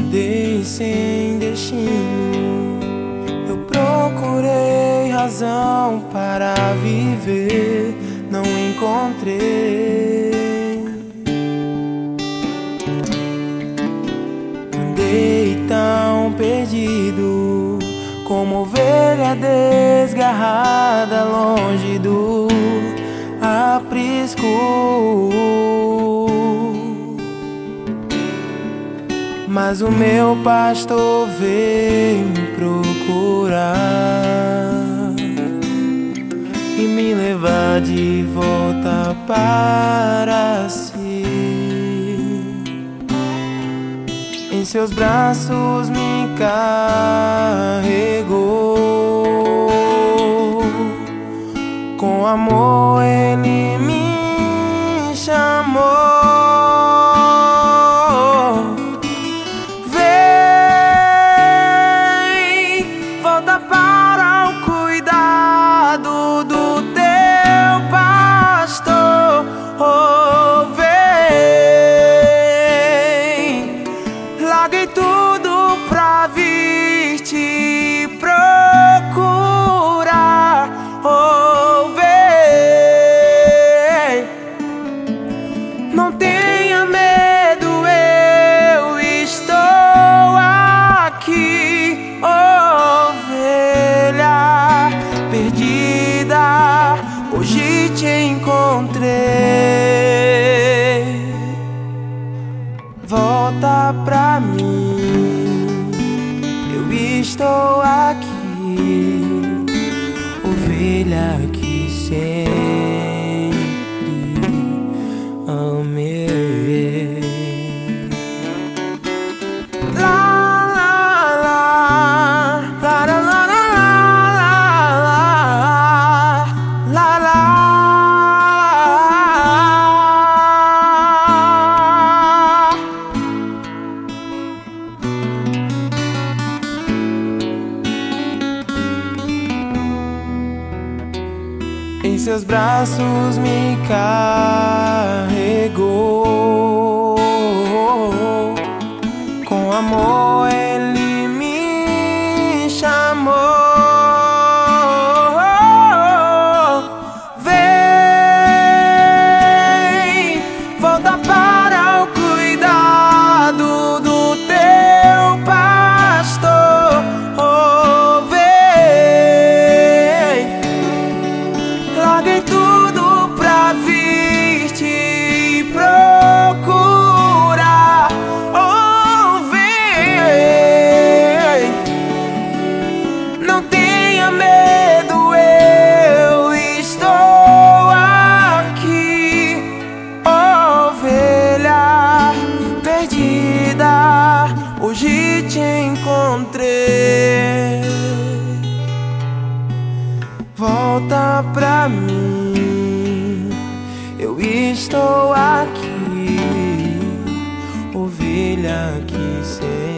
Andei sem destino, eu procurei razão para viver, não encontrei. Andei tão perdido, como ovelha desgarrada, longe do aprisco. Mas o meu pastor veio me procurar e me levar de volta para si. Em seus braços me carregou, com amor ele me chamou. Larguei tudo pra vir te procurar. Oh, vem, não tenha medo, eu estou aqui. Ovelha perdida, hoje te encontrei. Volta pra mim, eu estou aqui, ovelha que sempre amei. Lá, lá, lá, lá, lá, lá, lá, lá, lá. Em seus braços me carregou, com amor ele me chamou. Vem, volta para o cuidado do teu pastor. Oh, larguei tudo pra vir te procurar. Oh, vem, não tenha medo, eu estou aqui. Ovelha perdida, hoje te encontrei. Volta pra mim, eu estou aqui, ovelha que sempre